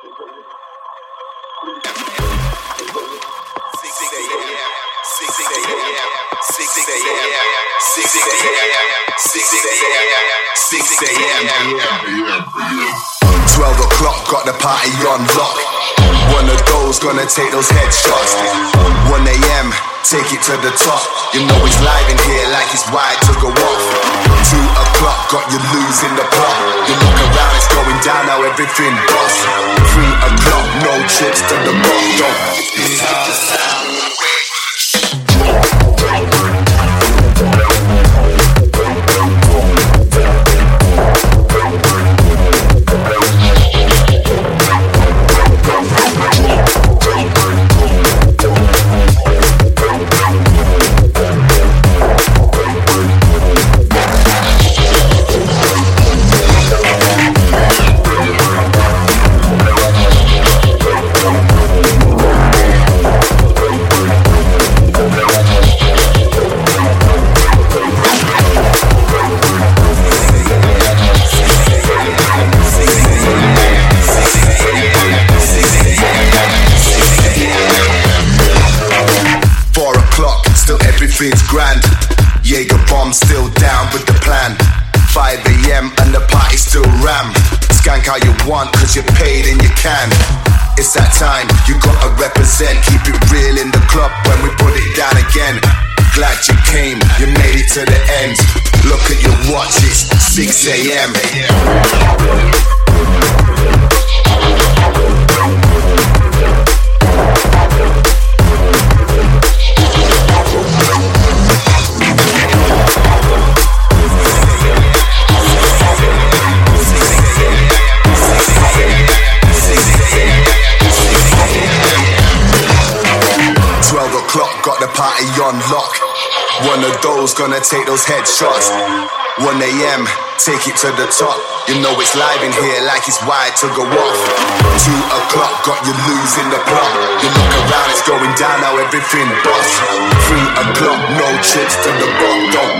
Got the party on lock. One of those gonna take those headshots. 1 a.m. Take it to the top. You know it's live in here like it's wide to go off. 2 o'clock, got you losing the plot. You look around, it's going down, now everything bust. 3 o'clock, no trips to the bottom. Everything's grand. Jaeger bomb still down with the plan. 5 a.m. and the party still ram. Skank how you want cause you're paid and you can. It's that time, you gotta represent. Keep it real in the club when we put it down again. Glad you came, you made it to the end. Look at your watch, it's 6 a.m. 12 o'clock, got the party on lock. One of those gonna take those headshots. 1 a.m. Take it to the top. You know it's live in here like it's wide to go off. 2 o'clock, got you losing the plot. You look around, it's going down, now everything bust. 3 o'clock, no trips to the bottom.